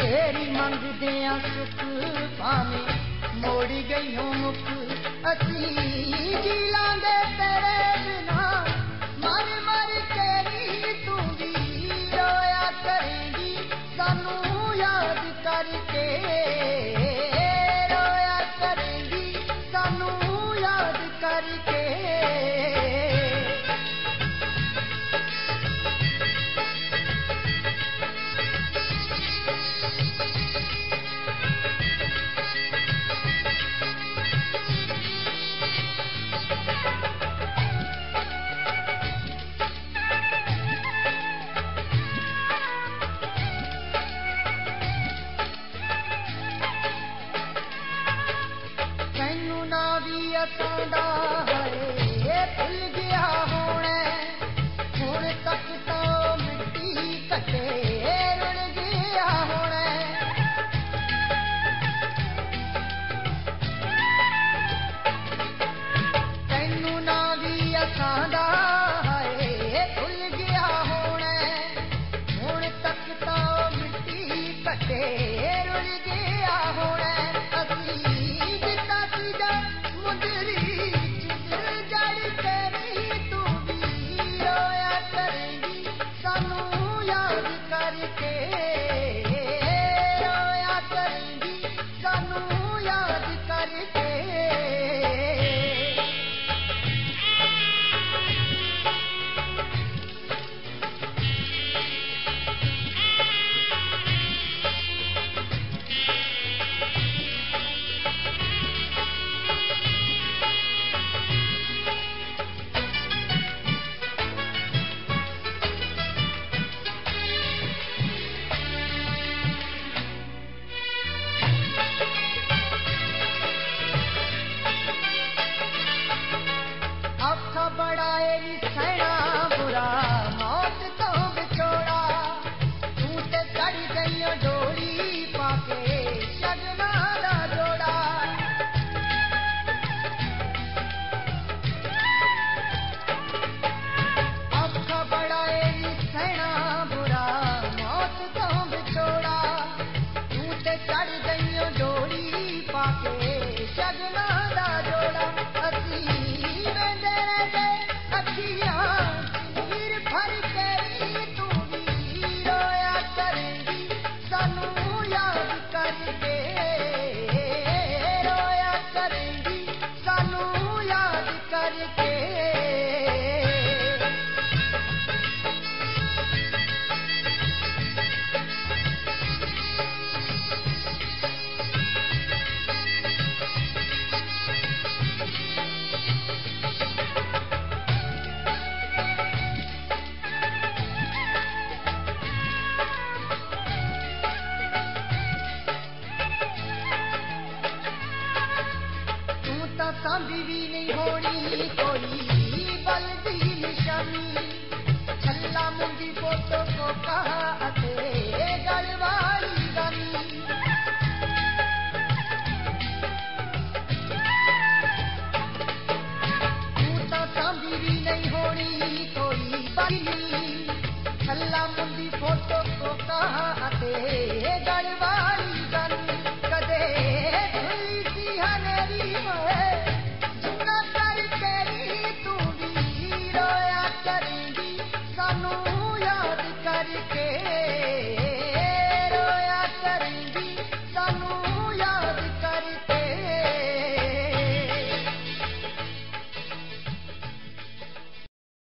तेरी मंगदियां सुख भावे मोड़ गईयों मुख असी जी लांगे तेरे बिना मर मर के नी तू भी रोया करेंगी सानू याद करके रोया करेंगी सानू याद करके असांदा है भुल गया होना हुण तक तो मिट्टी कटे रुड़ गया होना तैनू ना भी असांदा है भुल गया होना हुण तक तो मिट्टी कटे रुड़ गया होना असी जिता सीधा बड़ाए सहना बुरा मौत तो बिछोड़ा तू ते चढ़ गई डोरी पाके शगना दा जोड़ा अख बड़ाए सहना बुरा मौत तो बिछोड़ा तू ते चढ़ गई डोरी पाके शगना दा जोड़ा असी वीर भर के तू भी रोया करेंगी सानू याद करके रोया करेंगी सानू याद करके सांभी भी नहीं होनी